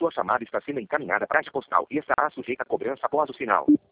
Sua chamada está sendo encaminhada para a postal e estará sujeita a cobrança após o sinal.